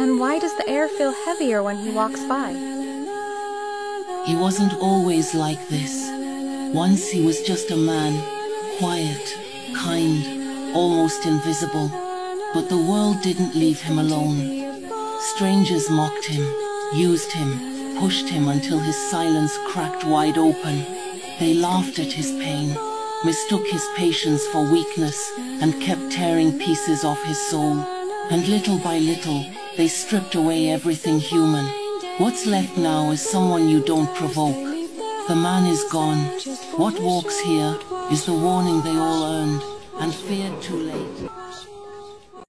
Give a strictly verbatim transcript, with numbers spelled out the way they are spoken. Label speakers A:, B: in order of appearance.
A: And why does the air feel heavier when he walks by?
B: He wasn't always like this. Once he was just a man, quiet, kind, almost invisible. But the world didn't leave him alone. Strangers mocked him, used him, pushed him until his silence cracked wide open. They laughed at his pain, mistook his patience for weakness, and kept tearing pieces off his soul. And little by little, they stripped away everything human. What's left now is someone you don't provoke. The man is gone. What walks here is the warning they all earned and feared too late.